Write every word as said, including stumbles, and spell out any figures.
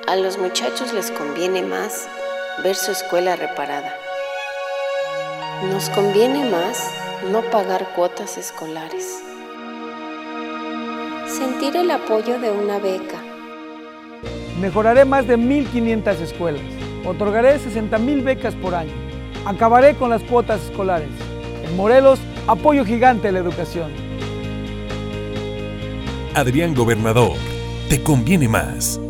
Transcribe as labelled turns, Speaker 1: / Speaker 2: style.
Speaker 1: A los muchachos les conviene más ver su escuela reparada. Nos conviene más no pagar cuotas escolares. Sentir el apoyo de una beca.
Speaker 2: Mejoraré más de mil quinientas escuelas. Otorgaré sesenta mil becas por año. Acabaré con las cuotas escolares. En Morelos, apoyo gigante a la educación.
Speaker 3: Adrián Gobernador, te conviene más.